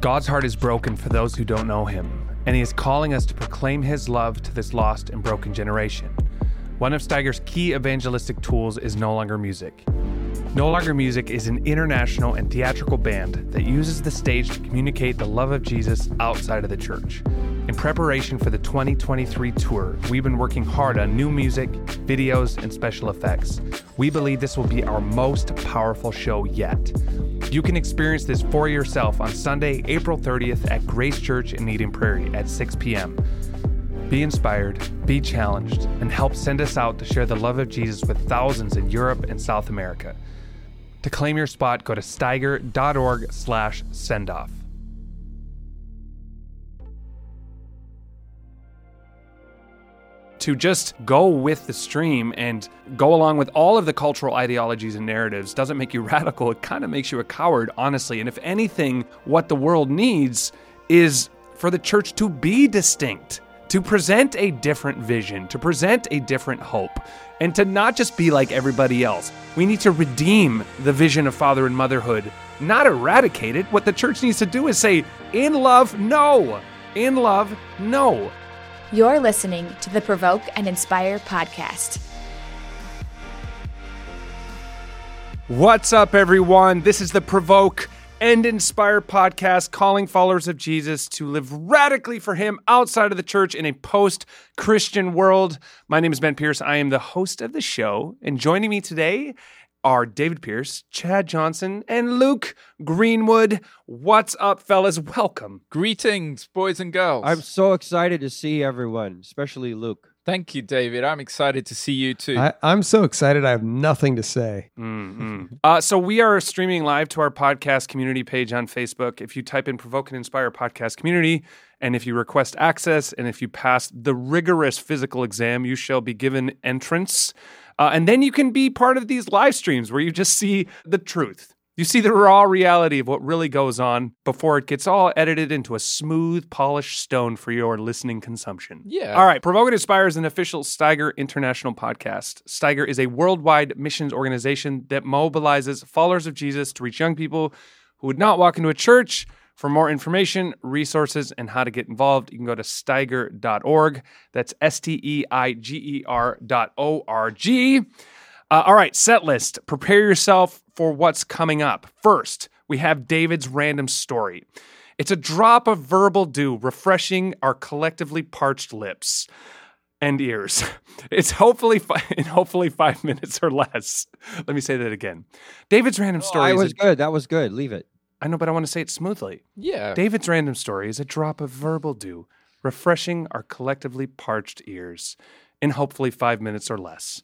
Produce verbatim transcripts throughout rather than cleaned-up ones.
God's heart is broken for those who don't know him, and he is calling us to proclaim his love to this lost and broken generation. One of Steiger's key evangelistic tools is No Longer Music. No Longer Music is an international and theatrical band that uses the stage to communicate the love of Jesus outside of the church. In preparation for the twenty twenty-three tour, we've been working hard on new music, videos, and special effects. We believe this will be our most powerful show yet. You can experience this for yourself on Sunday, April thirtieth at Grace Church in Eden Prairie at six p.m. Be inspired, be challenged, and help send us out to share the love of Jesus with thousands in Europe and South America. To claim your spot, go to steiger.org slash sendoff. To just go with the stream and go along with all of the cultural ideologies and narratives doesn't make you radical. It kind of makes you a coward, honestly. And if anything, what the world needs is for the church to be distinct, to present a different vision, to present a different hope, and to not just be like everybody else. We need to redeem the vision of father and motherhood, not eradicate it. What the church needs to do is say, in love, no. In love, no. You're listening to the Provoke and Inspire podcast. What's up, everyone? This is the Provoke and Inspire podcast, calling followers of Jesus to live radically for him outside of the church in a post-Christian world. My name is Ben Pierce. I am the host of the show, and joining me today are David Pierce, Chad Johnson, and Luke Greenwood. What's up, fellas? Welcome. Greetings, boys and girls. I'm so excited to see everyone, especially Luke. Thank you, David. I'm excited to see you too. I, I'm so excited. I have nothing to say. Mm-hmm. uh, so we are streaming live to our podcast community page on Facebook. If you type in Provoke and Inspire podcast community, and if you request access, and if you pass the rigorous physical exam, you shall be given entrance. Uh, and then you can be part of these live streams where you just see the truth. You see the raw reality of what really goes on before it gets all edited into a smooth, polished stone for your listening consumption. Yeah. All right. Provoke and Inspire is an official Steiger International podcast. Steiger is a worldwide missions organization that mobilizes followers of Jesus to reach young people who would not walk into a church. For more information, resources, and how to get involved, you can go to steiger dot org. That's S T E I G E R dot O R G. Uh, all right, set list. Prepare yourself for what's coming up. First, we have David's random story. It's a drop of verbal dew, refreshing our collectively parched lips and ears. It's hopefully fi- in hopefully five minutes or less. Let me say that again. David's random Oh, story. I is was a- good. That was good. Leave it. I know, but I want to say it smoothly. Yeah. David's random story is a drop of verbal dew, refreshing our collectively parched ears in hopefully five minutes or less.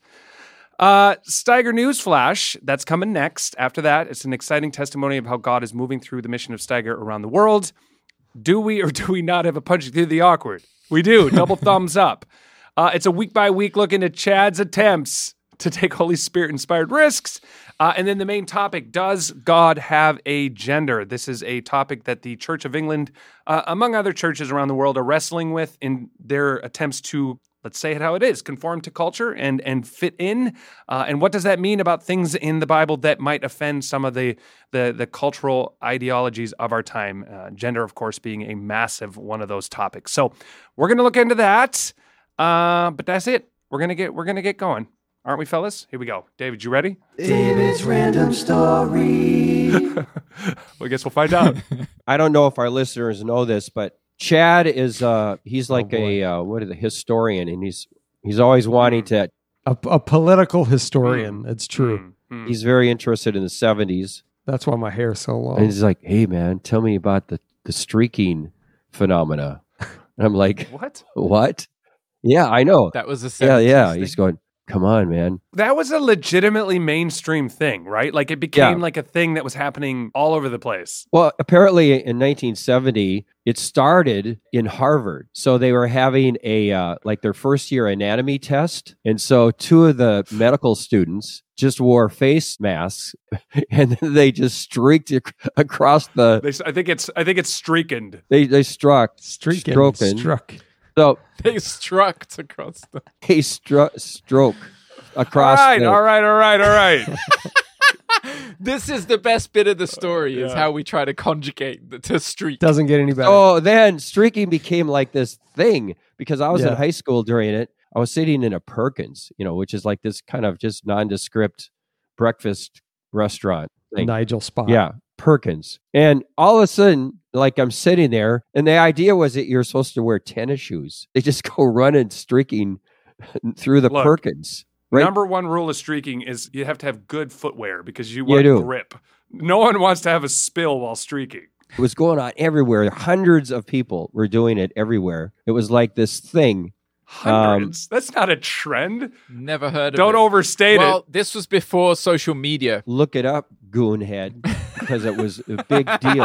Uh, Steiger News Flash, that's coming next. After that, it's an exciting testimony of how God is moving through the mission of Steiger around the world. Do we or do we not have a punch through the awkward? We do. Double thumbs up. Uh, it's a week-by-week look into Chad's attempts to take Holy Spirit-inspired risks. Uh, and then the main topic, does God have a gender? This is a topic that the Church of England, uh, among other churches around the world, are wrestling with in their attempts to, let's say it how it is, conform to culture and and fit in. Uh, and what does that mean about things in the Bible that might offend some of the the, the cultural ideologies of our time? Uh, gender, of course, being a massive one of those topics. So we're going to look into that. Uh, but that's it. We're gonna get we're gonna get going. Aren't we, fellas? Here we go. David, you ready? David's random story. Well, I guess we'll find out. I don't know if our listeners know this, but Chad is uh he's like Oh, a uh, what is a historian, and he's he's always wanting to. A, a political historian. It's true. Mm, mm. He's very interested in the seventies, That's why my hair's so long. and he's like, "Hey, man, tell me about the the streaking phenomena." And I'm like, What? "What?" Yeah, I know. That was a Yeah, seventies yeah. thing. He's going, "Come on, man." That was a legitimately mainstream thing, right? Like it became Yeah. like a thing that was happening all over the place. Well, apparently in nineteen seventy, it started in Harvard. So they were having a uh, like their first year anatomy test, and so two of the medical students just wore face masks, and then they just streaked ac- across the. They, I think it's I think it's streakened. They they struck Streaking, stroking. struck. So They struck across the... a stro- stroke across. All right, the, all right, all right, all right. This is the best bit of the story, is Yeah. how we try to conjugate the, to streak. Doesn't get any better. Oh, then streaking became like this thing because I was Yeah. in high school during it. I was sitting in a Perkins, you know, which is like this kind of just nondescript breakfast restaurant thing. Nigel Spot. Yeah, Perkins. And all of a sudden, like I'm sitting there, and the idea was that you're supposed to wear tennis shoes. They just go running, streaking through the Look, Perkins. Right? Number one rule of streaking is you have to have good footwear because you You want do. grip. No one wants to have a spill while streaking. It was going on everywhere. Hundreds of people were doing it everywhere. It was like this thing. Hundreds. That's not a trend. Never heard of Don't it. overstate Well, it. this was before social media. Look it up, Goonhead, because it was a big deal.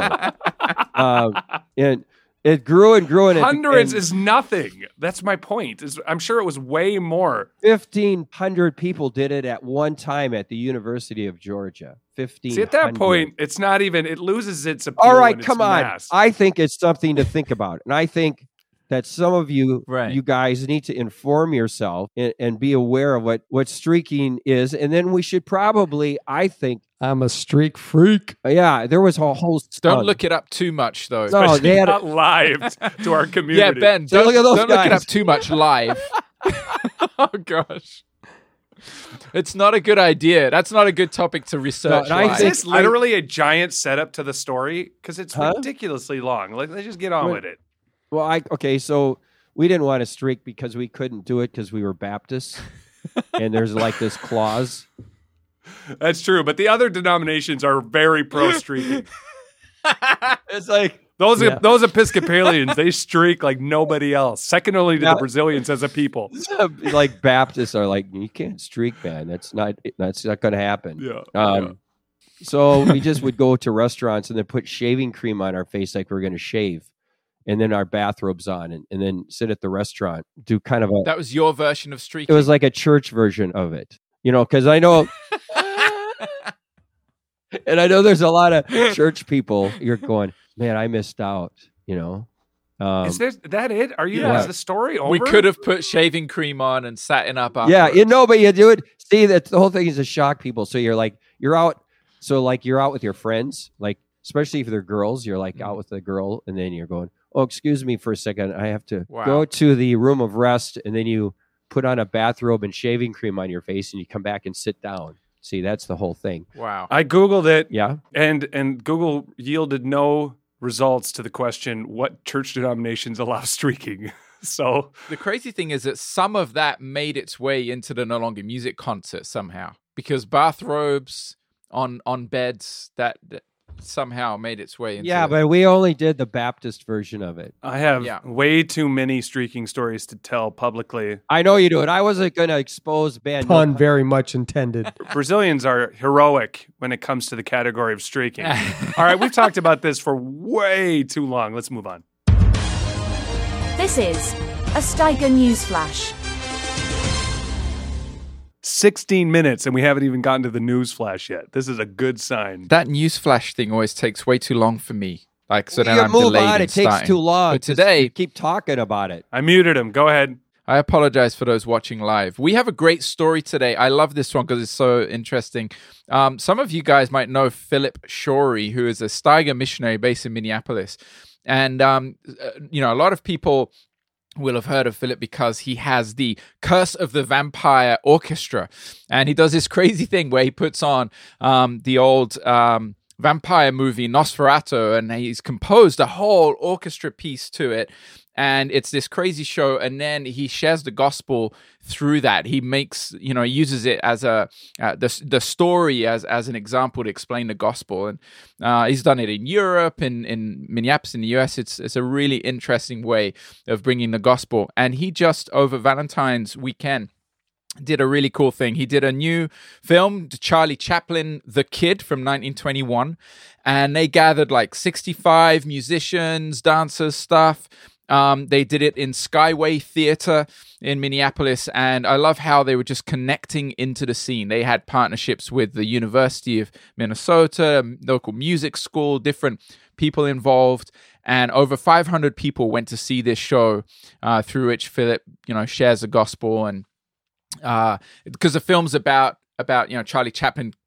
Um, and it grew and grew. And it- Hundreds and is nothing. That's my point. Is I'm sure it was way more. fifteen hundred people did it at one time at the University of Georgia. fifteen hundred. See, at that point, it's not even. It loses its appeal. All right, when come it's on. mass. I think it's something to think about. And I think that some of you, Right. you guys need to inform yourself and, and be aware of what, what streaking is. And then we should probably, I think, I'm a streak freak. yeah, there was a whole Don't ton. look it up too much, though. No, Especially they had not live to our community. Yeah, Ben, So don't, look at those don't look it guys. up too much live. Oh, gosh. It's not a good idea. That's not a good topic to research. and I live. Is think- this literally a giant setup to the story? Because it's Huh? ridiculously long. Like, let's just get on Well, with it. Well, I okay, so we didn't want to streak because we couldn't do it because we were Baptists. And there's like this clause. That's true. But the other denominations are very pro streaking. It's like Those Yeah. those Episcopalians, they streak like nobody else. Second only to Yeah. the Brazilians as a people. like Baptists are like, you can't streak, man. That's not that's not gonna happen. Yeah. Um, so we just would go to restaurants and then put shaving cream on our face like we are going to shave, and then our bathrobes on, and, and then sit at the restaurant, do kind of a. That was your version of It streaking. was like a church version of it, you know, because I know, and I know there's a lot of church people. You're going, man, I missed out, you know. Um, Is there that it? Are you Yeah. is the story over? We could have put shaving cream on and sat in up afterwards. Yeah, you know, but you do it. See, that the whole thing is to shock people. So you're like, you're out. So like, you're out with your friends, like especially if they're girls. You're like out with the girl, and then you're going, "Oh, excuse me for a second. I have to Wow. go to the room of rest." And then you put on a bathrobe and shaving cream on your face, and you come back and sit down. See, that's the whole thing. Wow. I googled it, Yeah. and and Google yielded no results to the question what church denominations allow streaking. So The crazy thing is that some of that made its way into the No Longer Music concert somehow, because bathrobes on on beds that, that somehow made its way into. Yeah, the- but we only did the Baptist version of it. I have Yeah. way too many streaking stories to tell publicly. I know you do it. I wasn't going to expose Ben. Pun very much intended. Brazilians are heroic when it comes to the category of streaking. All right, we've talked about this for way too long. Let's move on. This is a Steiger News Flash. sixteen minutes, and we haven't even gotten to the news flash yet. This is a good sign. that news flash thing always takes way too long for me. Like, so then You I'm move delayed on. in It takes starting. too long. But Just today, keep talking about it. I muted him. Go ahead. I apologize for those watching live. We have a great story today. I love this one because it's so interesting. Um, some of you guys might know Philip Shorey, who is a Steiger missionary based in Minneapolis. And, um, uh, you know, a lot of people will have heard of Philip because he has the Curse of the Vampire Orchestra. And he does this crazy thing where he puts on um, the old um, vampire movie Nosferatu, and he's composed a whole orchestra piece to it. And it's this crazy show, and then he shares the gospel through that. He makes, you know, he uses it as a uh, the the story as as an example to explain the gospel. And uh, he's done it in Europe, in in Minneapolis, in the U S. It's it's a really interesting way of bringing the gospel. And he just over Valentine's weekend did a really cool thing. He did a new film, Charlie Chaplin, The Kid from nineteen twenty-one, and they gathered like sixty-five musicians, dancers, stuff. Um, they did it in Skyway Theater in Minneapolis, and I love how they were just connecting into the scene. They had partnerships with the University of Minnesota, local music school, different people involved, and over five hundred people went to see this show uh, through which Philip, you know, shares the gospel. And uh, because the film's about about you know Charlie Chaplin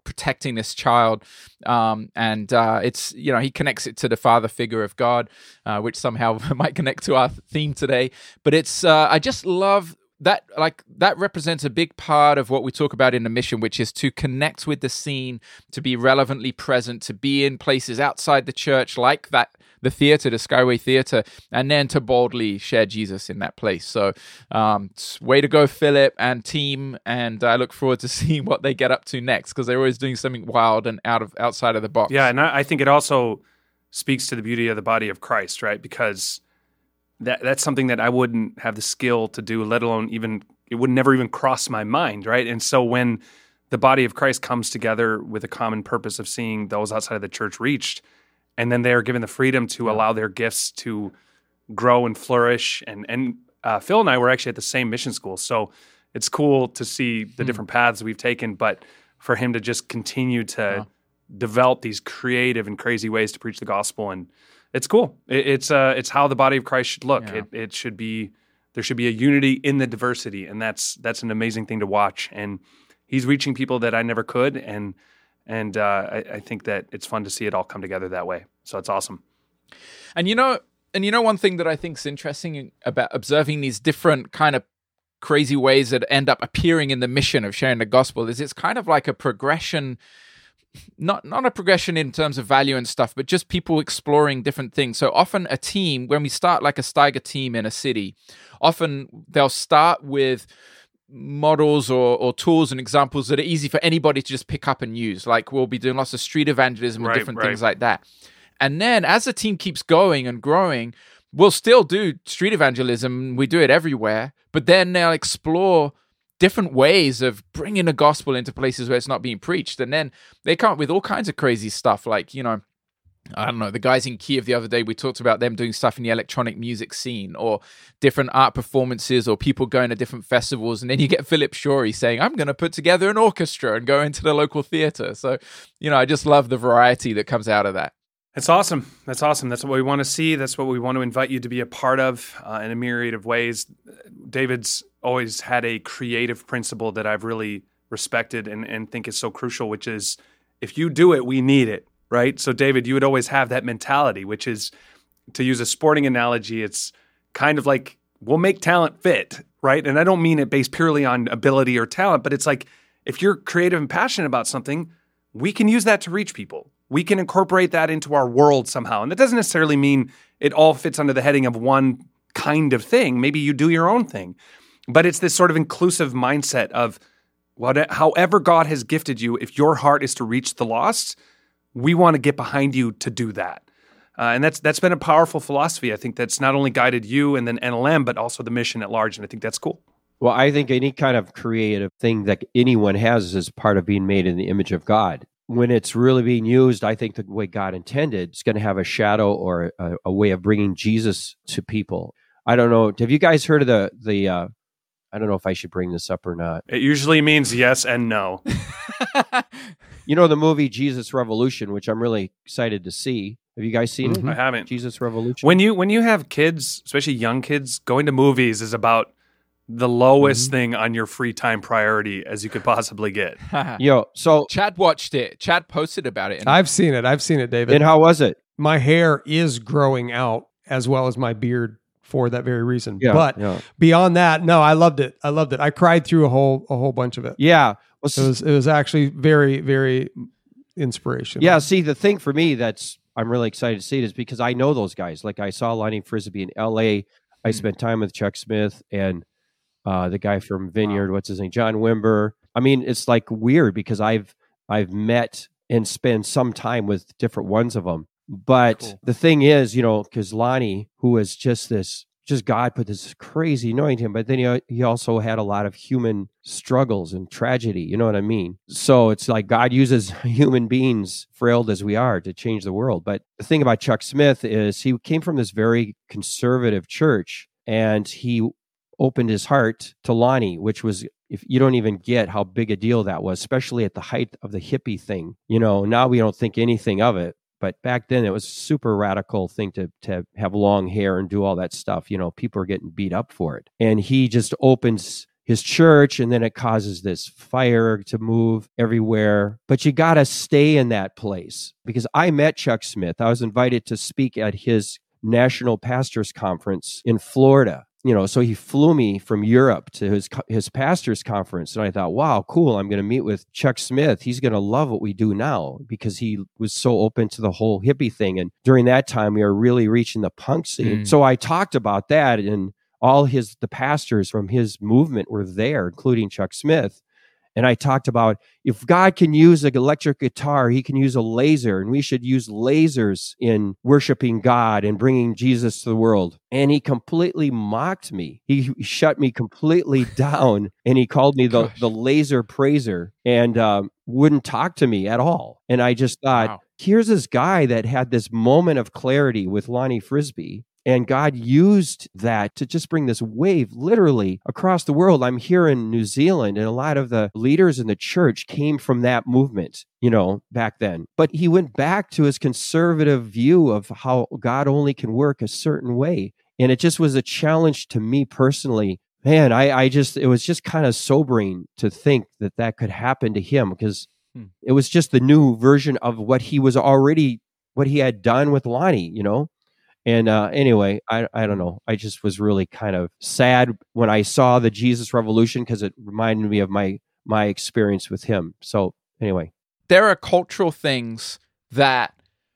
protecting this child. Um, and uh, it's, you know, he connects it to the father figure of God, uh, which somehow might connect to our theme today. But it's, uh, I just love that, like, that represents a big part of what we talk about in the mission, which is to connect with the scene, to be relevantly present, to be in places outside the church, like that, the theater, the Skyway Theater, and then to boldly share Jesus in that place. So, um, way to go, Philip and team, and I look forward to seeing what they get up to next, because they're always doing something wild and out of outside of the box. Yeah, and I, I think it also speaks to the beauty of the body of Christ, right? Because that that's something that I wouldn't have the skill to do, let alone even, it would never even cross my mind, right? And so when the body of Christ comes together with a common purpose of seeing those outside of the church reached, and then they are given the freedom to yeah. allow their gifts to grow and flourish. And and uh, Phil and I were actually at the same mission school, so it's cool to see the mm. different paths we've taken. But for him to just continue to yeah. develop these creative and crazy ways to preach the gospel, and it's cool. It, it's uh, it's how the body of Christ should look. Yeah. It it should be there should be a unity in the diversity, and that's that's an amazing thing to watch. And he's reaching people that I never could, and. And uh, I, I think that it's fun to see it all come together that way. So it's awesome. And you know, and you know, one thing that I think is interesting about observing these different kind of crazy ways that end up appearing in the mission of sharing the gospel is it's kind of like a progression, not not a progression in terms of value and stuff, but just people exploring different things. So often a team, when we start like a Steiger team in a city, often they'll start with models or, or tools and examples that are easy for anybody to just pick up and use. Like we'll be doing lots of street evangelism and right, different right. things like that. And then as the team keeps going and growing, we'll still do street evangelism. We do it everywhere, but then they'll explore different ways of bringing the gospel into places where it's not being preached. And then they come up with all kinds of crazy stuff like, you know, I don't know, the guys in Kiev the other day, we talked about them doing stuff in the electronic music scene or different art performances or people going to different festivals. And then you get Philip Shorey saying, I'm going to put together an orchestra and go into the local theater. So, you know, I just love the variety that comes out of that. That's awesome. That's awesome. That's what we want to see. That's what we want to invite you to be a part of uh, in a myriad of ways. David's always had a creative principle that I've really respected and, and think is so crucial, which is if you do it, we need it. Right? So, David, you would always have that mentality, which is, to use a sporting analogy, it's kind of like, we'll make talent fit, right? And I don't mean it based purely on ability or talent, but it's like, if you're creative and passionate about something, we can use that to reach people. We can incorporate that into our world somehow. And that doesn't necessarily mean it all fits under the heading of one kind of thing. Maybe you do your own thing. But it's this sort of inclusive mindset of, what, however God has gifted you, if your heart is to reach the lost, we want to get behind you to do that. Uh, and that's that's been a powerful philosophy. I think that's not only guided you and then N L M, but also the mission at large. And I think that's cool. Well, I think any kind of creative thing that anyone has is part of being made in the image of God. When it's really being used, I think the way God intended, it's going to have a shadow or a, a way of bringing Jesus to people. I don't know. Have you guys heard of the, the uh, I don't know if I should bring this up or not. It usually means yes and no. You know the movie Jesus Revolution, which I'm really excited to see. Have you guys seen mm-hmm. it? I haven't. Jesus Revolution. When you when you have kids, especially young kids, going to movies is about the lowest mm-hmm. thing on your free time priority as you could possibly get. Yo, so Chad watched it. Chad posted about it. I've seen it. I've seen it, David. And how was it? My hair is growing out as well as my beard for that very reason. Yeah, but yeah. beyond that, no, I loved it. I loved it. I cried through a whole a whole bunch of it. Yeah. Well, it was it was actually very, very inspirational. Yeah, see, the thing for me that's I'm really excited to see it is because I know those guys. Like I saw Lonnie Frisbee in L A. I spent time with Chuck Smith and uh, the guy from Vineyard, what's his name, John Wimber. I mean, it's like weird because I've I've met and spent some time with different ones of them. But cool. The thing is, you know, because Lonnie, who was just this, just God put this crazy anointing him, but then he, he also had a lot of human struggles and tragedy, you know what I mean? So it's like God uses human beings, frail as we are, to change the world. But the thing about Chuck Smith is he came from this very conservative church, and he opened his heart to Lonnie, which was, if you don't even get how big a deal that was, especially at the height of the hippie thing. You know, now we don't think anything of it. But back then, it was a super radical thing to to have long hair and do all that stuff. You know, people are getting beat up for it. And he just opens his church, and then it causes this fire to move everywhere. But you got to stay in that place, because I met Chuck Smith. I was invited to speak at his National Pastors Conference in Florida. You know, so he flew me from Europe to his his pastors conference, and I thought, wow, cool. I'm going to meet with Chuck Smith. He's going to love what we do now, because he was so open to the whole hippie thing. And during that time, we were really reaching the punk scene. Mm. So I talked about that, and all his the pastors from his movement were there, including Chuck Smith. And I talked about, if God can use an electric guitar, he can use a laser, and we should use lasers in worshiping God and bringing Jesus to the world. And he completely mocked me. He shut me completely down, and he called me the, the laser praiser, and um, wouldn't talk to me at all. And I just thought, Wow. Here's this guy that had this moment of clarity with Lonnie Frisbee. And God used that to just bring this wave literally across the world. I'm here in New Zealand, and a lot of the leaders in the church came from that movement, you know, back then. But he went back to his conservative view of how God only can work a certain way. And it just was a challenge to me personally. Man, I, I just, it was just kind of sobering to think that that could happen to him, because hmm. it was just the new version of what he was already, what he had done with Lonnie, you know? And uh, anyway, I I don't know. I just was really kind of sad when I saw the Jesus Revolution, because it reminded me of my my experience with him. So anyway. There are cultural things that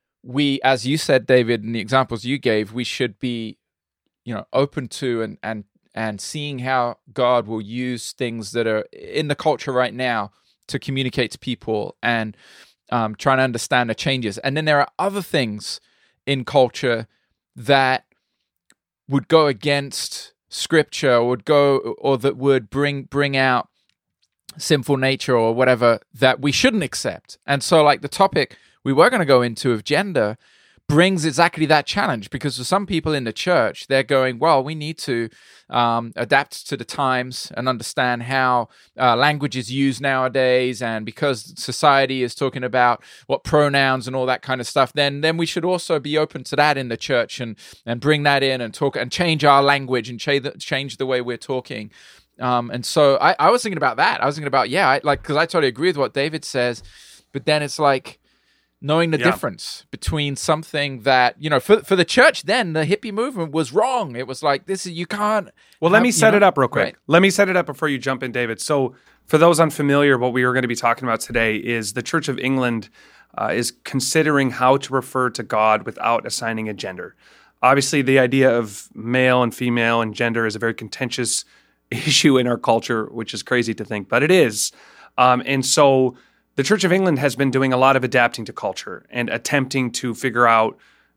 we, as you said, David, in the examples you gave, we should be, you know, open to and and and seeing how God will use things that are in the culture right now to communicate to people, and um, trying to understand the changes. And then there are other things in culture that would go against scripture, or would go, or that would bring bring out sinful nature or whatever, that we shouldn't accept. And so, like the topic we were going to go into of gender brings exactly that challenge, because for some people in the church, they're going, well, we need to um, adapt to the times and understand how uh, language is used nowadays. And because society is talking about what pronouns and all that kind of stuff, then then we should also be open to that in the church, and and bring that in and talk and change our language and change the, change the way we're talking. Um, and so I, I was thinking about that. I was thinking about, yeah, I, like, because I totally agree with what David says, but then it's like, knowing the yeah. difference between something that, you know, for for the church then, the hippie movement was wrong. It was like, this is, you can't. Well, have, let me set you know, it up real quick. Right? Let me set it up before you jump in, David. So for those unfamiliar, what we are going to be talking about today is the Church of England uh, is considering how to refer to God without assigning a gender. Obviously, the idea of male and female and gender is a very contentious issue in our culture, which is crazy to think, but it is. Um, and so the Church of England has been doing a lot of adapting to culture and attempting to figure out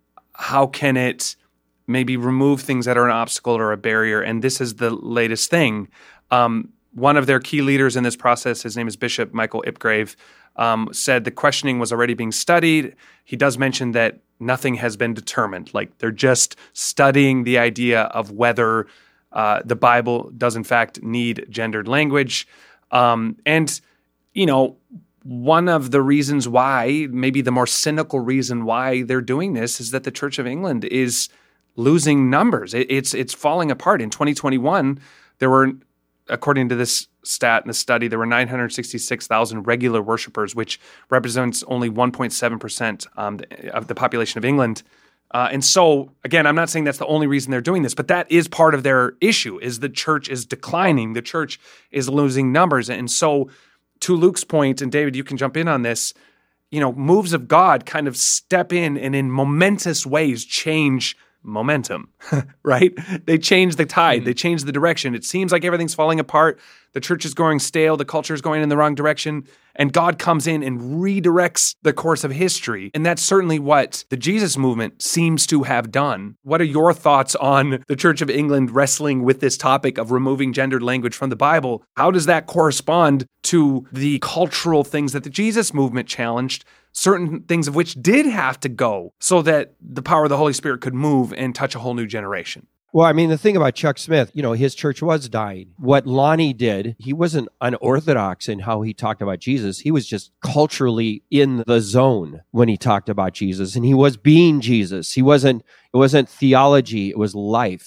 how can it maybe remove things that are an obstacle or a barrier. And this is the latest thing. Um, one of their key leaders in this process, his name is Bishop Michael Ipgrave, um, said the questioning was already being studied. He does mention that nothing has been determined. Like, they're just studying the idea of whether uh, the Bible does in fact need gendered language. Um, and, you know, one of the reasons why, maybe the more cynical reason why they're doing this, is that the Church of England is losing numbers. It, it's it's falling apart. In twenty twenty-one, there were, according to this stat in the study, there were nine hundred sixty-six thousand regular worshipers, which represents only one point seven percent um, of the population of England. Uh, and so, again, I'm not saying that's the only reason they're doing this, but that is part of their issue, is the church is declining. The church is losing numbers. And so, to Luke's point, and David, you can jump in on this, you know, moves of God kind of step in and in momentous ways change momentum, right? They change the tide. Mm-hmm. They change the direction. It seems like everything's falling apart. The church is going stale. The culture is going in the wrong direction. And God comes in and redirects the course of history. And that's certainly what the Jesus movement seems to have done. What are your thoughts on the Church of England wrestling with this topic of removing gendered language from the Bible? How does that correspond to the cultural things that the Jesus movement challenged, certain things of which did have to go so that the power of the Holy Spirit could move and touch a whole new generation? Well, I mean, the thing about Chuck Smith, you know, his church was dying. What Lonnie did, he wasn't unorthodox in how he talked about Jesus. He was just culturally in the zone when he talked about Jesus, and he was being Jesus. He wasn't, it wasn't theology, it was life.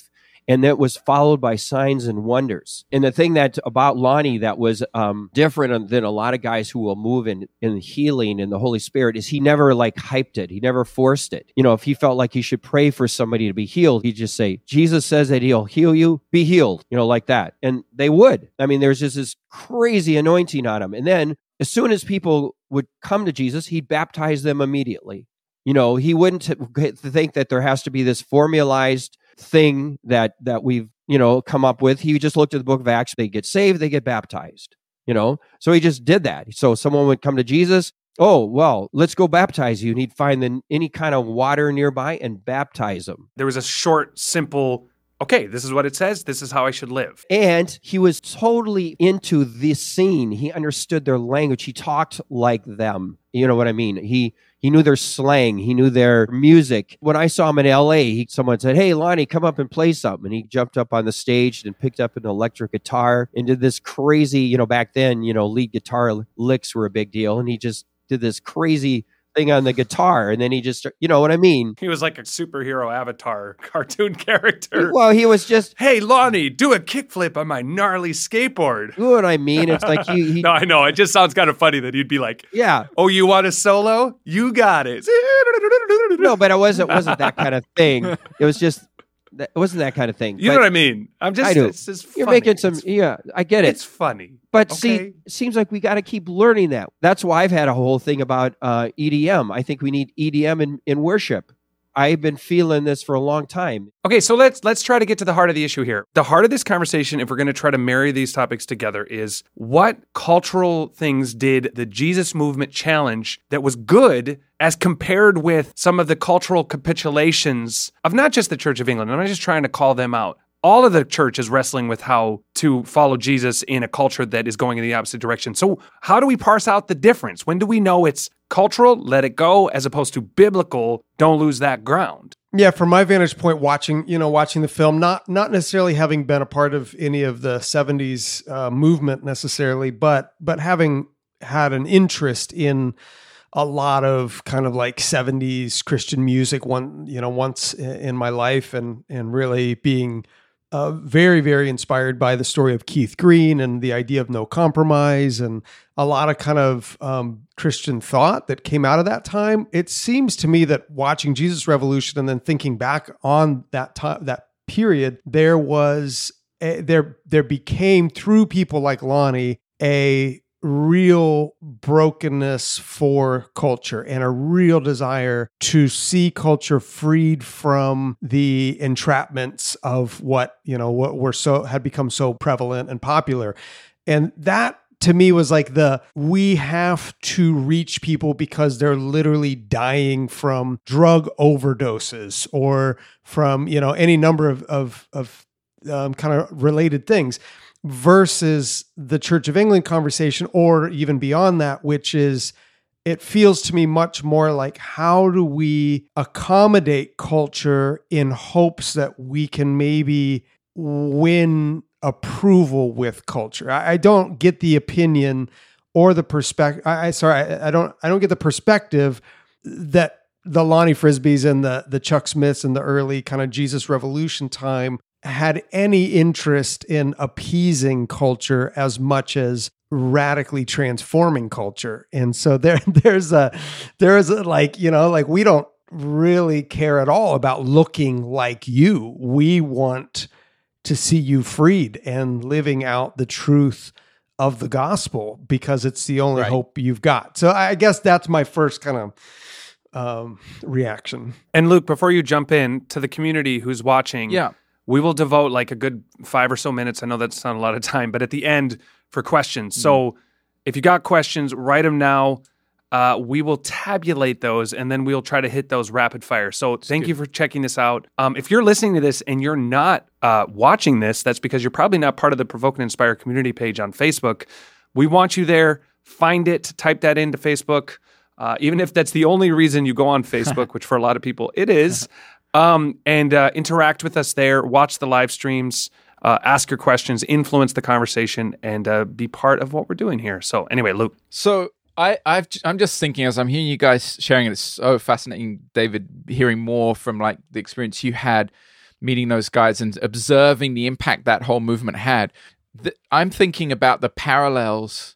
And that was followed by signs and wonders. And the thing that about Lonnie that was um, different than a lot of guys who will move in, in healing in the Holy Spirit is he never like hyped it. He never forced it. You know, if he felt like he should pray for somebody to be healed, he'd just say, Jesus says that he'll heal you, be healed, you know, like that. And they would. I mean, there's just this crazy anointing on him. And then as soon as people would come to Jesus, he'd baptize them immediately. You know, he wouldn't think that there has to be this formalized thing that that we've, you know, come up with. He just looked at the book of Acts. They get saved, they get baptized, you know. So he just did that. So someone would come to Jesus. Oh, well, let's go baptize you. And he'd find the, any kind of water nearby and baptize them. There was a short, simple, okay, this is what it says. This is how I should live. And he was totally into this scene. He understood their language. He talked like them. You know what I mean? He He knew their slang. He knew their music. When I saw him in L A, he, someone said, hey, Lonnie, come up and play something. And he jumped up on the stage and picked up an electric guitar and did this crazy, you know, back then, you know, lead guitar licks were a big deal. And he just did this crazy thing on the guitar. And then he just, you know what I mean? He was like a superhero avatar cartoon character. Well, he was just, hey, Lonnie, do a kickflip on my gnarly skateboard. you know what I mean? It's like he, he No, I know. It just sounds kind of funny that he'd be like, yeah. oh, you want a solo? You got it. No, but it wasn't, wasn't that kind of thing. It was just, it wasn't that kind of thing. You but know what I mean? I'm just, I do. It's just You're funny. making some, It's, yeah, I get it. it's funny. But okay? see, it seems like we got to keep learning that. That's why I've had a whole thing about uh, E D M. I think we need E D M in, in worship. I've been feeling this for a long time. Okay, so let's let's try to get to the heart of the issue here. The heart of this conversation, if we're going to try to marry these topics together, is what cultural things did the Jesus movement challenge that was good as compared with some of the cultural capitulations of not just the Church of England. I'm not just trying to call them out. All of the church is wrestling with how to follow Jesus in a culture that is going in the opposite direction. So how do we parse out the difference? When do we know it's cultural, let it go, as opposed to biblical, don't lose that ground? Yeah, from my vantage point, watching you know watching the film, not not necessarily having been a part of any of the seventies uh, movement necessarily, but but having had an interest in a lot of kind of like seventies Christian music one you know once in my life, and and really being Uh, very, very inspired by the story of Keith Green and the idea of no compromise and a lot of kind of um, Christian thought that came out of that time. It seems to me that watching Jesus Revolution and then thinking back on that time, that period, there was a, there there became through people like Lonnie a real brokenness for culture and a real desire to see culture freed from the entrapments of what, you know, what were so had become so prevalent and popular. And that to me was like the, we have to reach people because they're literally dying from drug overdoses or from, you know, any number of, of, of um, kind of related things. Versus the Church of England conversation, or even beyond that, which is, it feels to me much more like, how do we accommodate culture in hopes that we can maybe win approval with culture? I, I don't get the opinion or the perspective. I, I sorry, I, I don't. I don't get the perspective that the Lonnie Frisbees and the the Chuck Smiths and the early kind of Jesus Revolution time had any interest in appeasing culture as much as radically transforming culture. And so there, there's a, there is a, like, you know, like we don't really care at all about looking like you. We want to see you freed and living out the truth of the gospel because it's the only Right. hope you've got. So I guess that's my first kind of um, reaction. And Luke, before you jump in, to the community who's watching, Yeah. we will devote like a good five or so minutes. I know that's not a lot of time, but at the end for questions. Mm-hmm. So if you got questions, write them now. Uh, we will tabulate those, and then we'll try to hit those rapid fire. So thank you for checking this out. Um, if you're listening to this and you're not uh, watching this, that's because you're probably not part of the Provoke and Inspire community page on Facebook. We want you there. Find it. Type that into Facebook. Uh, even if that's the only reason you go on Facebook, which for a lot of people it is. Um, and uh, interact with us there, watch the live streams, uh, ask your questions, influence the conversation, and uh, be part of what we're doing here. So anyway, Luke. So I, I've, I'm just thinking as I'm hearing you guys sharing it, it's so fascinating, David, hearing more from like the experience you had. meeting those guys and observing the impact that whole movement had, th- I'm thinking about the parallels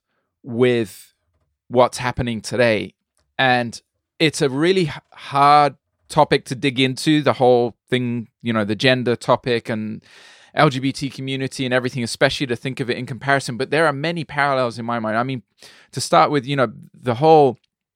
with what's happening today. And it's a really h- hard topic to dig into, the whole thing, you know, the gender topic and L G B T community and everything, especially to think of it in comparison. But there are many parallels in my mind. I mean, to start with, you know, the whole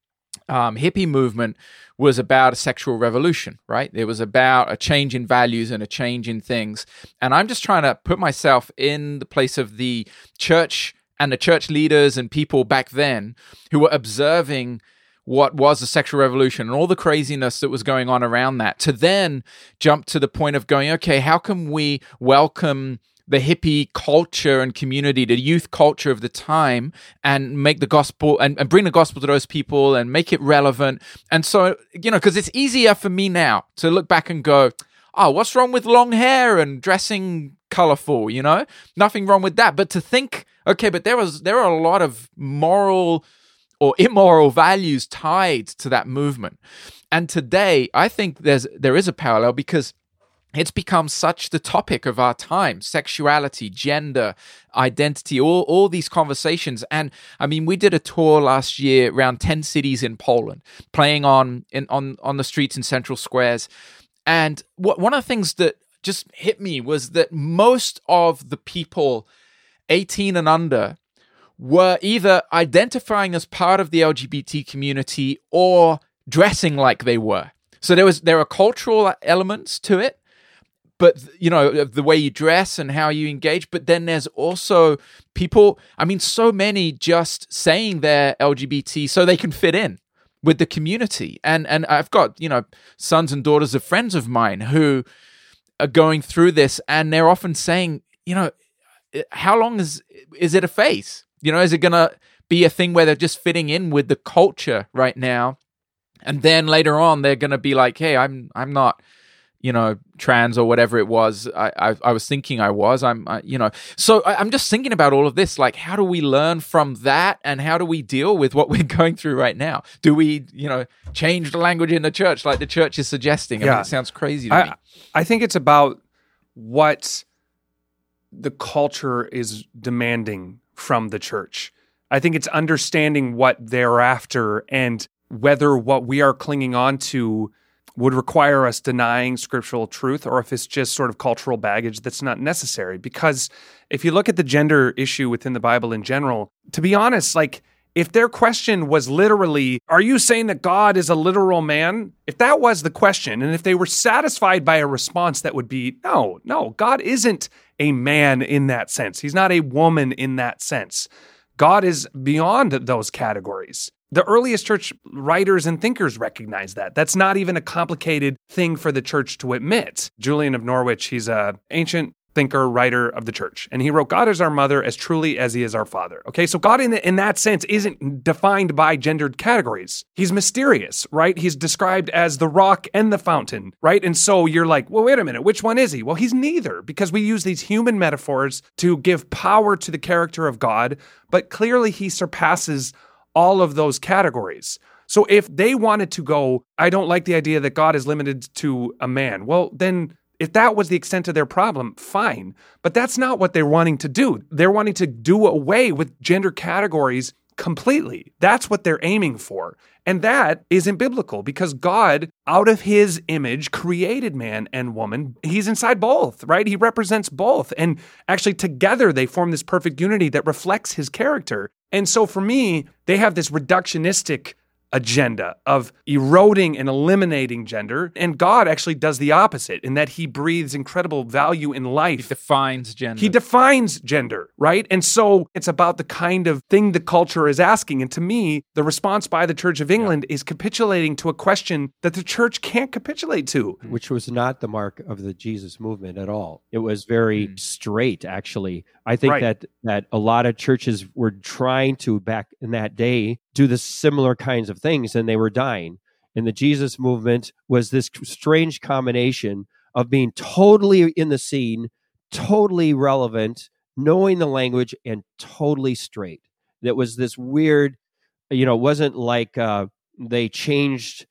um, hippie movement was about a sexual revolution, right? It was about a change in values and a change in things. And I'm just trying to put myself in the place of the church and the church leaders and people back then who were observing what was the sexual revolution and all the craziness that was going on around that, to then jump to the point of going, okay, how can we welcome the hippie culture and community, the youth culture of the time, and make the gospel and, and bring the gospel to those people and make it relevant? And so, you know, because it's easier for me now to look back and go, oh, what's wrong with long hair and dressing colorful? You know, nothing wrong with that. But to think, okay, but there was there are a lot of moral or immoral values tied to that movement. And today, I think there's there is a parallel because it's become such the topic of our time: sexuality, gender, identity, all, all these conversations. And I mean, we did a tour last year around ten cities in Poland, playing on in, on, on the streets in central squares. And what, one of the things that just hit me was that most of the people eighteen and under were either identifying as part of the L G B T community or dressing like they were. So there was there are cultural elements to it, but, you know, the way you dress and how you engage. But then there's also people, I mean, so many just saying they're L G B T so they can fit in with the community. And and I've got, you know, sons and daughters of friends of mine who are going through this, and they're often saying, you know, how long is is it a phase? You know, is it going to be a thing where they're just fitting in with the culture right now, and then later on they're going to be like, hey, I'm I'm not, you know, trans or whatever it was I I, I was thinking I was. I'm, I, you know, so I, I'm just thinking about all of this. Like, how do we learn from that, and how do we deal with what we're going through right now? Do we, you know, change the language in the church like the church is suggesting? I Yeah. mean, it sounds crazy to I, me. I think it's about what the culture is demanding from the church. I think it's understanding what they're after and whether what we are clinging on to would require us denying scriptural truth, or if it's just sort of cultural baggage that's not necessary. Because if you look at the gender issue within the Bible in general, to be honest, like, if their question was literally, are you saying that God is a literal man? If that was the question, and if they were satisfied by a response that would be, no, no, God isn't a man in that sense. He's not a woman in that sense. God is beyond those categories. The earliest church writers and thinkers recognize that. That's not even a complicated thing for the church to admit. Julian of Norwich, he's an ancient thinker, writer of the church, and he wrote, God is our mother as truly as he is our father. Okay, so God in, in that sense isn't defined by gendered categories. He's mysterious, right? He's described as the rock and the fountain, right? And so you're like, well, wait a minute, which one is he? Well, he's neither, because we use these human metaphors to give power to the character of God, but clearly he surpasses all of those categories. So if they wanted to go, I don't like the idea that God is limited to a man, well, then if that was the extent of their problem, fine. But that's not what they're wanting to do. They're wanting to do away with gender categories completely. That's what they're aiming for. And that isn't biblical, because God, out of his image, created man and woman. He's inside both, right? He represents both. And actually together they form this perfect unity that reflects his character. And so for me, they have this reductionistic agenda of eroding and eliminating gender. And God actually does the opposite, in that he breathes incredible value in life. He defines gender. He defines gender, right? And so it's about the kind of thing the culture is asking. And to me, the response by the Church of England yeah. is capitulating to a question that the church can't capitulate to. Which was not the mark of the Jesus movement at all. It was very mm. straight, actually. I think right. that that a lot of churches were trying to, back in that day, do the similar kinds of things, and they were dying. And the Jesus movement was this strange combination of being totally in the scene, totally relevant, knowing the language, and totally straight. That was this weird, you know, it wasn't like uh, they changed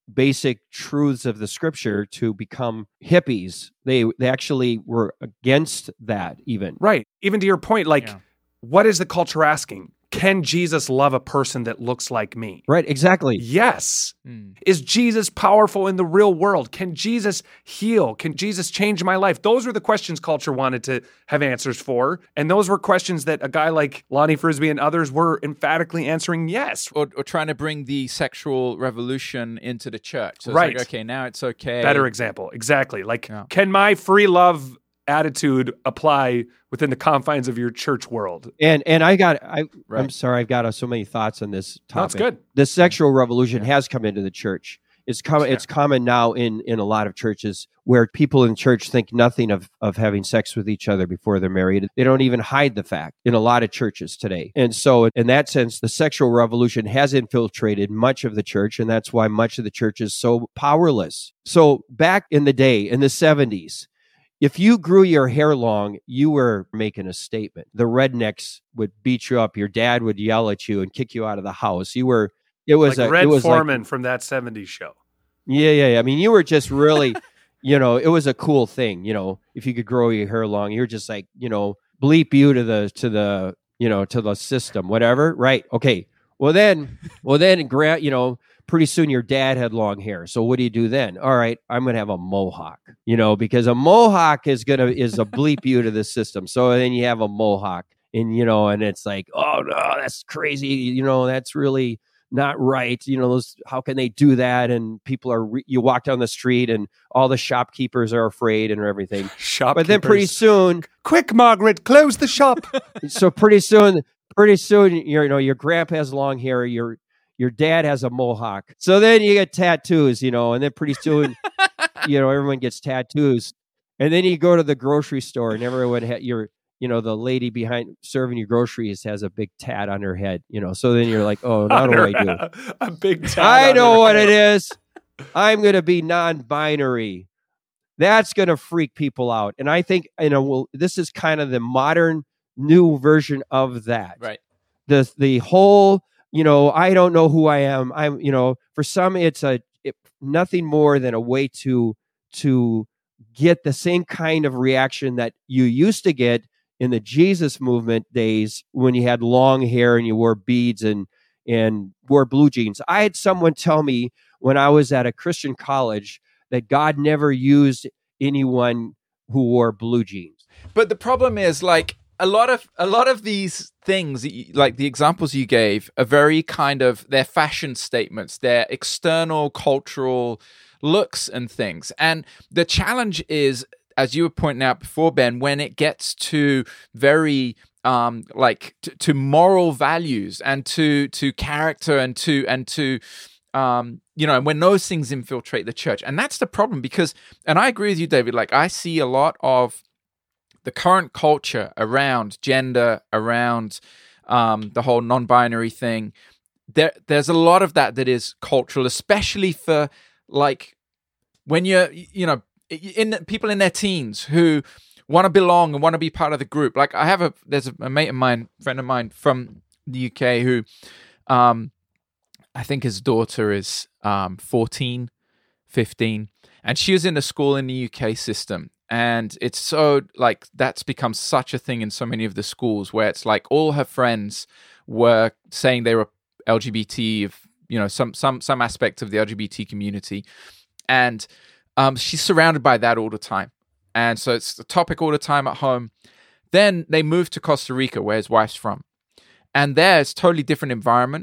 basic truths of the scripture to become hippies. They they actually were against that even. Right. Even to your point, like, Yeah. what is the culture asking? Can Jesus love a person that looks like me? Right, exactly. Yes. Mm. Is Jesus powerful in the real world? Can Jesus heal? Can Jesus change my life? Those were the questions culture wanted to have answers for. And those were questions that a guy like Lonnie Frisbee and others were emphatically answering yes. Or, or trying to bring the sexual revolution into the church. So it's Right. like, okay, now it's okay. Better example. Exactly. Like, Yeah. can my free love attitude apply within the confines of your church world? And and I got I Right. I'm sorry, I've got uh, so many thoughts on this topic. No, it's good. The sexual revolution has come into the church. It's come Yeah. it's common now in in a lot of churches where people in church think nothing of of having sex with each other before they're married. They don't even hide the fact in a lot of churches today. And so in that sense, the sexual revolution has infiltrated much of the church, and that's why much of the church is so powerless. So back in the day, in the seventies, if you grew your hair long, you were making a statement. The rednecks would beat you up. Your dad would yell at you and kick you out of the house. You were, it was Like a, Red it was Foreman like, from that seventies show. yeah, yeah, yeah. I mean, you were just really, you know, it was a cool thing. You know, if you could grow your hair long, you're just like, you know, bleep you to the, to the, you know, to the system, whatever. Right. Okay. Well then, well then, gra- you know, pretty soon your dad had long hair. So what do you do then? All right, I'm going to have a mohawk, you know, because a mohawk is going to, is a bleep you to the system. So then you have a mohawk and, you know, and it's like, oh no, that's crazy. You know, that's really not right. You know, those, how can they do that? And people are, re- you walk down the street and all the shopkeepers are afraid and everything. Shopkeepers. But then pretty soon, Quick, Margaret, close the shop. so pretty soon, pretty soon, you're, you know, your grandpa has long hair. Your your dad has a mohawk. So then you get tattoos, you know, and then pretty soon, you know, everyone gets tattoos. And then you go to the grocery store, and everyone ha- your, you know, the lady behind serving your groceries has a big tat on her head, you know. So then you're like, oh, now what do I do? A big tat I on know her what head. it is. I'm going to be non-binary. That's going to freak people out. And I think, you know, well, this is kind of the modern new version of that. Right. The the whole, you know, I don't know who I am. I'm, you know, for some it's a it, nothing more than a way to to get the same kind of reaction that you used to get in the Jesus movement days when you had long hair and you wore beads and and wore blue jeans. I had someone tell me when I was at a Christian college that God never used anyone who wore blue jeans. But the problem is, like, a lot of a lot of these things, like the examples you gave, are very kind of, they're fashion statements, they're external cultural looks and things. And the challenge is, as you were pointing out before, Ben, when it gets to very um, like to, to moral values and to to character and to and to um, you know, and when those things infiltrate the church, and that's the problem. Because, and I agree with you, David. Like, I see a lot of the current culture around gender, around um, the whole non-binary thing. There, there's a lot of that that is cultural, especially for, like, when you're, you know, in people in their teens who want to belong and want to be part of the group. Like, I have a, there's a, a mate of mine, friend of mine from the U K who, um, I think his daughter is um, fourteen, fifteen, and she was in a school in the U K system. And it's so, like, that's become such a thing in so many of the schools where it's like all her friends were saying they were L G B T, of, you know, some some some aspect of the L G B T community. And um, she's surrounded by that all the time. And so it's the topic all the time at home. Then they moved to Costa Rica, where his wife's from. And there it's a totally different environment.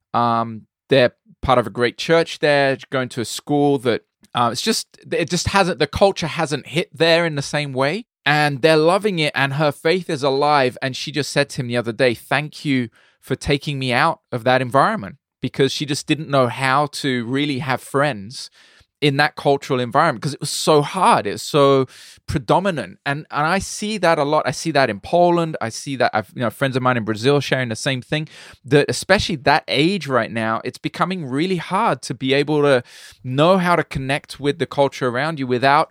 Um, they're part of a great church there, going to a school that Uh, it's just, it just hasn't, the culture hasn't hit there in the same way. And they're loving it, and her faith is alive. And she just said to him the other day, thank you for taking me out of that environment, because she just didn't know how to really have friends in that cultural environment because it was so hard. It was so predominant. And and I see that a lot. I see that in Poland. I see that, I've, you know, friends of mine in Brazil sharing the same thing, that especially that age right now, it's becoming really hard to be able to know how to connect with the culture around you without,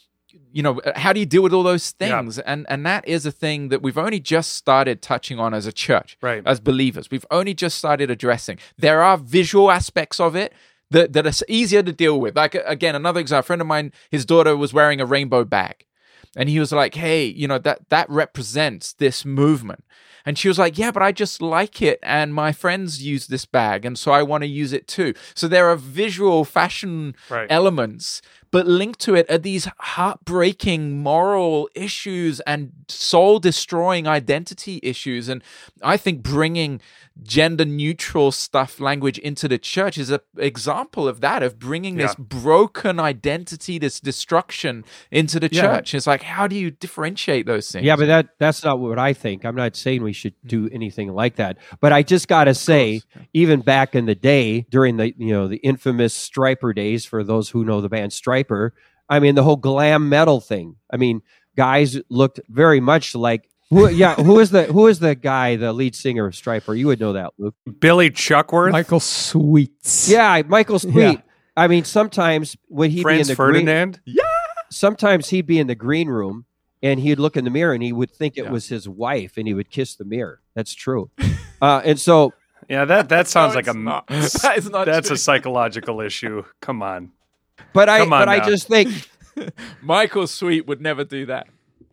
you know, how do you deal with all those things? Yeah. And and that is a thing that we've only just started touching on as a church, right, as believers. We've only just started addressing. There are visual aspects of it that, that are easier to deal with. Like, again, another example, a friend of mine, his daughter was wearing a rainbow bag. And he was like, hey, you know, that that represents this movement. And she was like, yeah, but I just like it. And my friends use this bag. And so I want to use it too. So there are visual fashion Right. elements, but linked to it are these heartbreaking moral issues and soul destroying identity issues. And I think bringing gender neutral stuff, language into the church is an example of that, of bringing this Yeah. broken identity, this destruction into the Yeah. church. It's like, how do you differentiate those things? Yeah, but that that's not what I think. I'm not saying we should do anything like that. But I just got to say, even back in the day, during the you know the infamous Stryper days, for those who know the band Stryper, I mean the whole glam metal thing. I mean, guys looked very much like who, yeah. Who is the who is the guy, the lead singer of Stryper? You would know that, Luke. Billy Chuckworth, Michael Sweets. Yeah, Michael Sweet. Yeah. I mean, sometimes when he'd be in Franz the green, Ferdinand. sometimes he'd be in the green room and he'd look in the mirror and he would think it Yeah. was his wife and he would kiss the mirror. That's true. uh, and so, Yeah, that that sounds No, like a it's not. That is not that's true. a psychological issue. Come on. but I, Come on but I now. just think, Michael Sweet would never do that.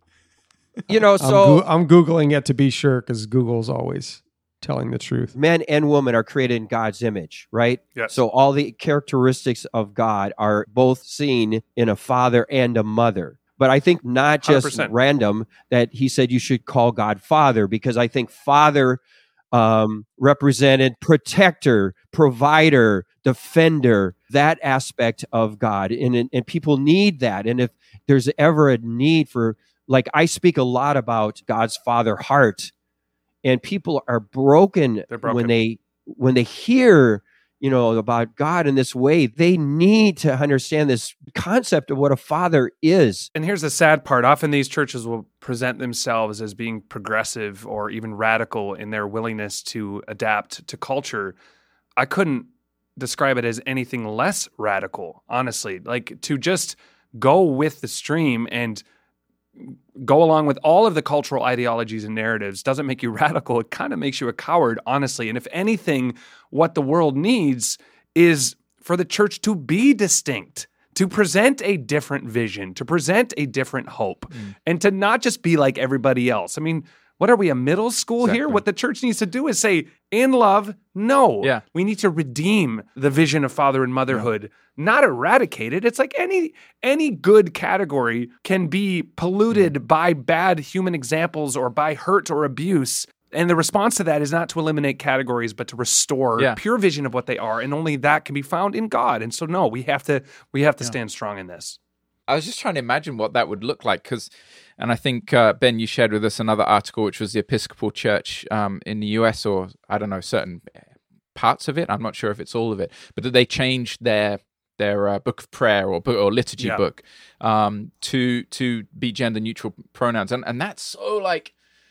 you know, I'm, so Goo- I'm Googling it to be sure because Google's always telling the truth. men and women are created in God's image, right? Yes. So all the characteristics of God are both seen in a father and a mother. But I think not just one hundred percent. random that he said you should call God Father, because I think Father um, represented protector, provider, defender, that aspect of God. And, and, and people need that. And if there's ever a need for, like, I speak a lot about God's Father heart, and people are broken, They're broken. when they when they hear, you know, about God in this way. They need to understand this concept of what a father is. And here's the sad part. Often these churches will present themselves as being progressive or even radical in their willingness to adapt to culture. I couldn't describe it as anything less radical, honestly. Like, to just go with the stream and go along with all of the cultural ideologies and narratives doesn't make you radical. It kind of makes you a coward, honestly. And if anything, what the world needs is for the church to be distinct, to present a different vision, to present a different hope, and to not just be like everybody else. I mean, what are we, a middle school here? Exactly. What the church needs to do is say, in love, no. Yeah. We need to redeem the vision of father and motherhood, not eradicate it. It's like any any good category can be polluted by bad human examples or by hurt or abuse. And the response to that is not to eliminate categories, but to restore Yeah. pure vision of what they are. And only that can be found in God. And so, no, we have to we have to stand strong in this. I was just trying to imagine what that would look like, because, and I think, uh, Ben, you shared with us another article, which was the Episcopal Church um, in the U S, or I don't know, certain parts of it. I'm not sure if it's all of it, but that they changed their their uh, book of prayer or book or liturgy Yeah. book um, to to be gender neutral pronouns, and and that's so, like,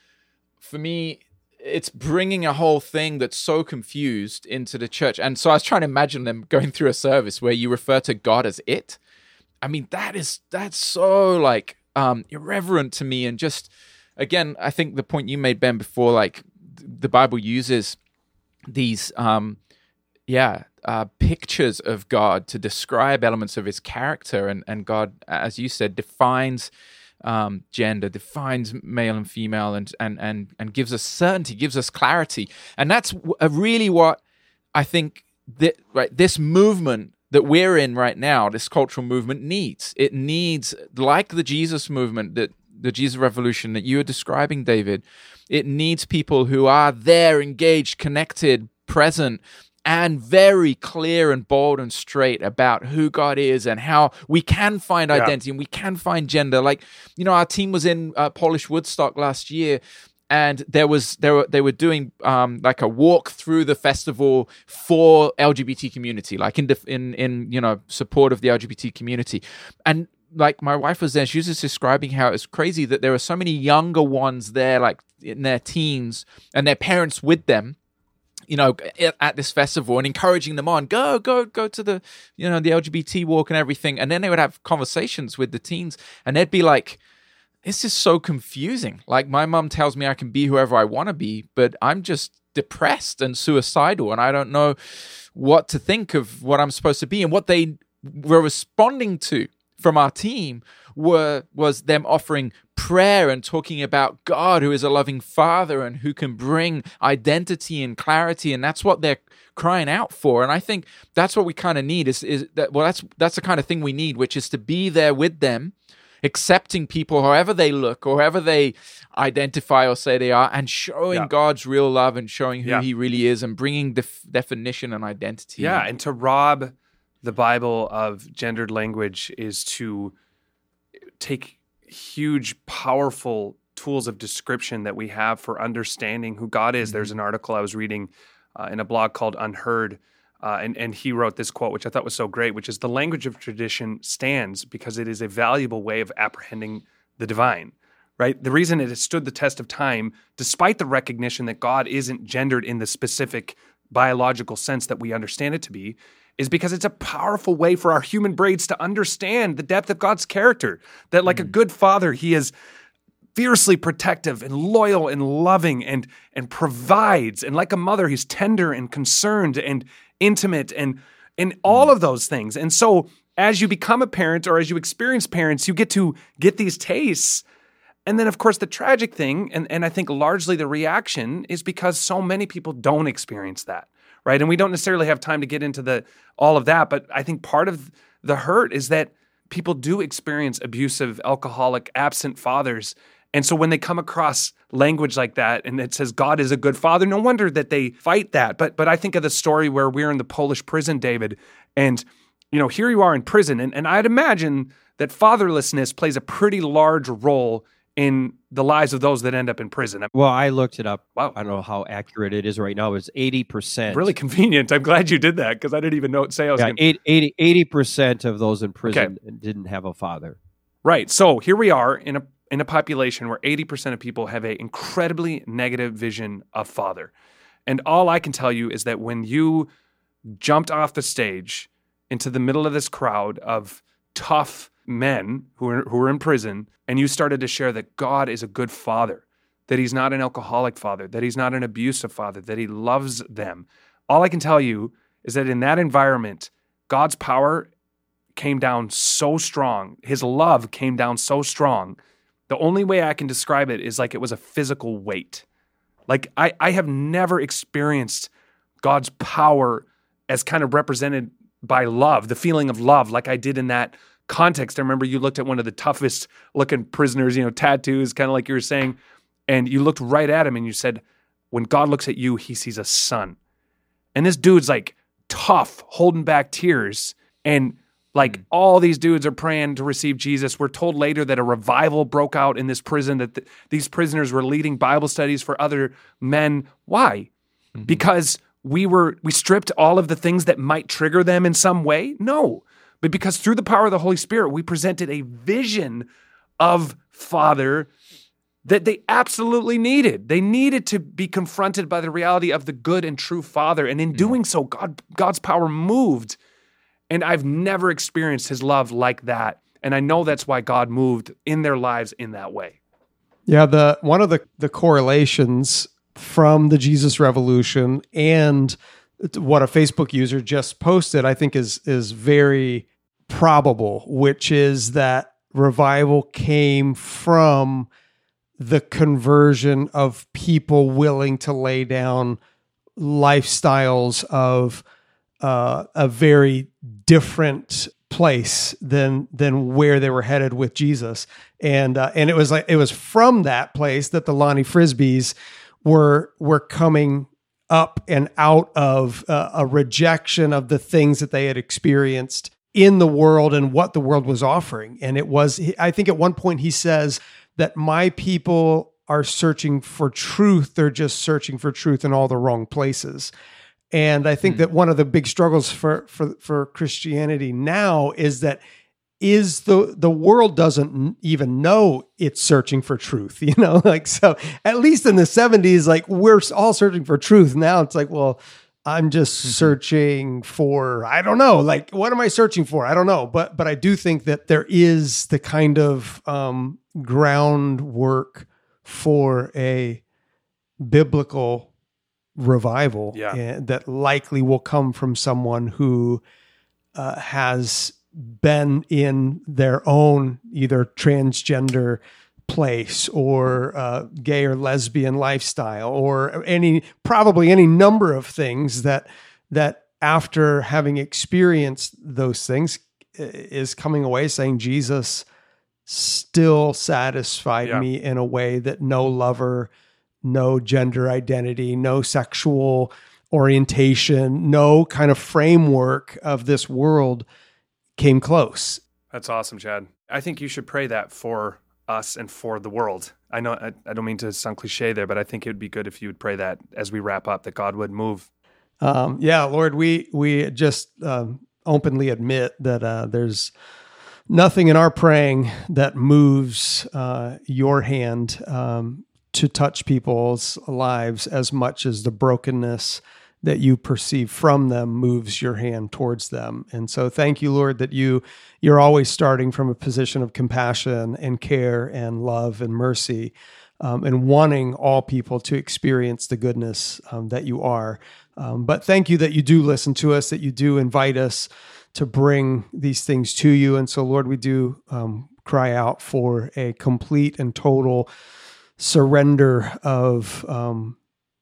for me, it's bringing a whole thing that's so confused into the church. And so I was trying to imagine them going through a service where you refer to God as it. I mean, that is that's so, like, um, irreverent to me. And just, again, I think the point you made, Ben, before, like, the Bible uses these, um, yeah, uh, pictures of God to describe elements of his character. And, and God, as you said, defines um, gender, defines male and female, and, and, and, and gives us certainty, gives us clarity. And that's w- uh, really what I think that, right, this movement that we're in right now, this cultural movement, needs. It needs, like the Jesus movement, that the Jesus revolution that you were describing, David, it needs people who are there, engaged, connected, present, and very clear and bold and straight about who God is and how we can find Yeah. identity and we can find gender. Like, you know, our team was in uh, Polish Woodstock last year, and there was there were they were doing um, like a walk through the festival for L G B T community, like in def- in in you know support of the L G B T community. And like, my wife was there, she was just describing how it's crazy that there are so many younger ones there, like in their teens, and their parents with them, you know, at this festival, and encouraging them on, go, go, go to the, you know, the L G B T walk and everything. And then they would have conversations with the teens, and they'd be like, this is so confusing. Like, my mom tells me I can be whoever I want to be, but I'm just depressed and suicidal, and I don't know what to think of what I'm supposed to be. And what they were responding to from our team were was them offering prayer and talking about God, who is a loving Father and who can bring identity and clarity, and that's what they're crying out for. And I think that's what we kind of need is is that well that's that's the kind of thing we need, which is to be there with them, accepting people however they look or however they identify or say they are, and showing Yeah. God's real love and showing who Yeah. he really is and bringing def- definition and identity. Yeah, and to rob the Bible of gendered language is to take huge, powerful tools of description that we have for understanding who God is. Mm-hmm. There's an article I was reading uh, in a blog called Unheard, uh, and, and he wrote this quote, which I thought was so great, which is, "The language of tradition stands because it is a valuable way of apprehending the divine." Right? The reason it has stood the test of time, despite the recognition that God isn't gendered in the specific biological sense that we understand it to be, is because it's a powerful way for our human brains to understand the depth of God's character. That like mm. a good father, he is fiercely protective and loyal and loving and, and provides. And like a mother, he's tender and concerned and intimate and, and all mm. of those things. And so as you become a parent or as you experience parents, you get to get these tastes. And then, of course, the tragic thing, and, and I think largely the reaction, is because so many people don't experience that, right? And we don't necessarily have time to get into the all of that, but I think part of the hurt is that people do experience abusive, alcoholic, absent fathers. And so when they come across language like that, and it says God is a good father, no wonder that they fight that. But but I think of the story where we're in the Polish prison, David, and you know, here you are in prison, and, and I'd imagine that fatherlessness plays a pretty large role in the lives of those that end up in prison. Well, I looked it up. Wow. I don't know how accurate it is right now. It's eighty percent. Really convenient. I'm glad you did that because I didn't even know say I was yeah, gonna... eighty, eighty, eighty percent of those in prison okay. didn't have a father. Right. So here we are in a in a population where eighty percent of people have an incredibly negative vision of father. And all I can tell you is that when you jumped off the stage into the middle of this crowd of tough men who are, who are in prison, and you started to share that God is a good father, that he's not an alcoholic father, that he's not an abusive father, that he loves them. All I can tell you is that in that environment, God's power came down so strong. His love came down so strong. The only way I can describe it is like it was a physical weight. Like I, I have never experienced God's power as kind of represented by love, the feeling of love, like I did in that context. I remember you looked at one of the toughest looking prisoners, you know, tattoos, kind of like you were saying, and you looked right at him and you said, when God looks at you, he sees a son. And this dude's like tough, holding back tears. And like mm. all these dudes are praying to receive Jesus. We're told later that a revival broke out in this prison, that th- these prisoners were leading Bible studies for other men. Why? Mm-hmm. Because we were, we stripped all of the things that might trigger them in some way? No. But because through the power of the Holy Spirit, we presented a vision of Father that they absolutely needed. They needed to be confronted by the reality of the good and true Father. And in doing so, God, God's power moved. And I've never experienced his love like that. And I know that's why God moved in their lives in that way. Yeah, the one of the, the correlations from the Jesus Revolution and what a Facebook user just posted, I think is is very probable, which is that revival came from the conversion of people willing to lay down lifestyles of uh, a very different place than than where they were headed with Jesus, and uh, and it was like it was from that place that the Lonnie Frisbees were were coming up and out of uh, a rejection of the things that they had experienced in the world and what the world was offering. And it was, I think at one point he says that my people are searching for truth. They're just searching for truth in all the wrong places. And I think mm. that one of the big struggles for, for, for Christianity now is that is the the world doesn't even know it's searching for truth, you know, like, so at least in the seventies, like we're all searching for truth. Now it's like, well, I'm just mm-hmm. searching for, I don't know, like, what am I searching for? I don't know. But, but I do think that there is the kind of um, groundwork for a biblical revival Yeah. and that likely will come from someone who uh, has been in their own either transgender place or uh, gay or lesbian lifestyle or any probably any number of things that that after having experienced those things is coming away saying Jesus still satisfied Yeah. me in a way that no lover, no gender identity, no sexual orientation, no kind of framework of this world came close. That's awesome, Chad. I think you should pray that for us and for the world. I know I, I don't mean to sound cliche there, but I think it would be good if you would pray that as we wrap up, that God would move. Um, yeah, Lord, we we just um, openly admit that uh, there's nothing in our praying that moves uh, your hand um, to touch people's lives as much as the brokenness that you perceive from them moves your hand towards them. And so thank you, Lord, that you, you're always starting from a position of compassion and care and love and mercy, um, and wanting all people to experience the goodness um, that you are. Um, but thank you that you do listen to us, that you do invite us to bring these things to you. And so, Lord, we do um, cry out for a complete and total surrender of um,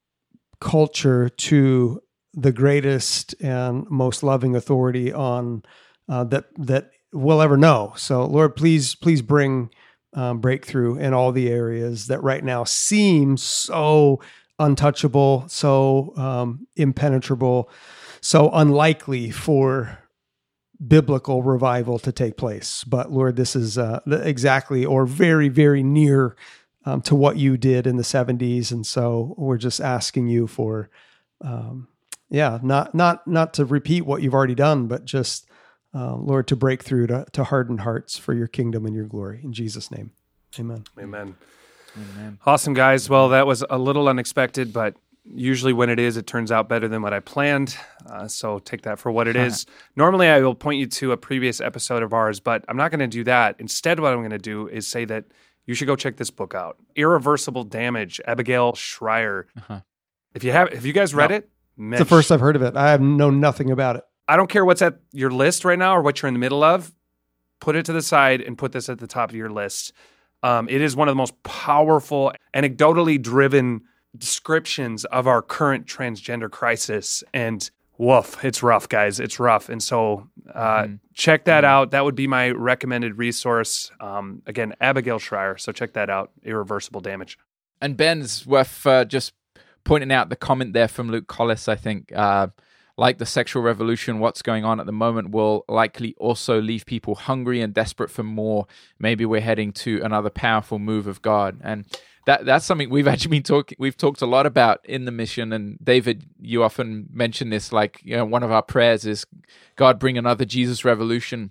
culture to the greatest and most loving authority on uh, that that we'll ever know. So, Lord, please, please bring um, breakthrough in all the areas that right now seem so untouchable, so um, impenetrable, so unlikely for biblical revival to take place. But Lord, this is uh, exactly or very, very near Um, to what you did in the seventies. And so we're just asking you for, um, yeah, not, not, not to repeat what you've already done, but just, uh, Lord, to break through, to, to harden hearts for your kingdom and your glory. In Jesus' name, amen. Amen. Amen. Awesome, guys. Well, that was a little unexpected, but usually when it is, it turns out better than what I planned. Uh, so take that for what it is. Normally, I will point you to a previous episode of ours, but I'm not going to do that. Instead, what I'm going to do is say that you should go check this book out. Irreversible Damage, Abigail Shrier. Uh-huh. If you have, have you guys read No. it? It's the first I've heard of it. I have known nothing about it. I don't care what's at your list right now or what you're in the middle of. Put it to the side and put this at the top of your list. Um, it is one of the most powerful, anecdotally driven descriptions of our current transgender crisis. And woof, it's rough, guys. It's rough. And so uh, Mhm. check that out. That would be my recommended resource. Um, again, Abigail Shrier. So check that out. Irreversible Damage. And Ben's worth uh, just pointing out the comment there from Luke Collis, I think. Uh, like the sexual revolution, what's going on at the moment will likely also leave people hungry and desperate for more. Maybe we're heading to another powerful move of God. And that that's something we've actually been talking, we've talked a lot about in the mission. And David, you often mention this, like, you know, one of our prayers is, God, bring another Jesus revolution.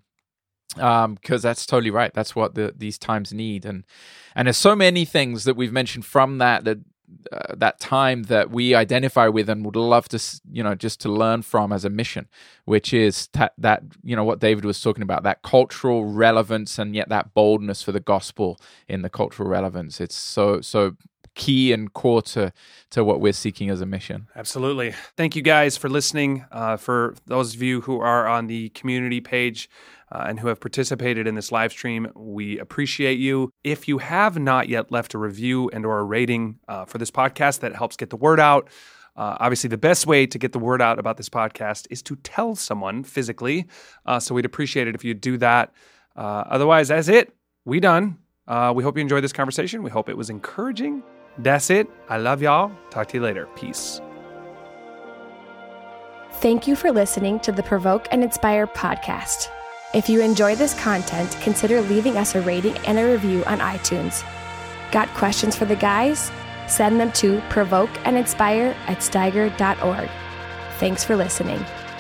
Um, because that's totally right. That's what the, these times need. And, and there's so many things that we've mentioned from that, that, Uh, that time that we identify with and would love to, you know, just to learn from as a mission, which is ta- that, you know, what David was talking about, that cultural relevance and yet that boldness for the gospel in the cultural relevance. It's so, so key and core to, to what we're seeking as a mission. Absolutely. Thank you guys for listening. Uh, for those of you who are on the community page uh, and who have participated in this live stream, we appreciate you. If you have not yet left a review and or a rating uh, for this podcast, that helps get the word out. Uh, obviously, the best way to get the word out about this podcast is to tell someone physically. Uh, so we'd appreciate it if you do that. Uh, otherwise, that's it. We done. Uh, we hope you enjoyed this conversation. We hope it was encouraging. That's it. I love y'all. Talk to you later. Peace. Thank you for listening to the Provoke and Inspire podcast. If you enjoy this content, consider leaving us a rating and a review on iTunes. Got questions for the guys? Send them to provokeandinspire at steiger dot org. Thanks for listening.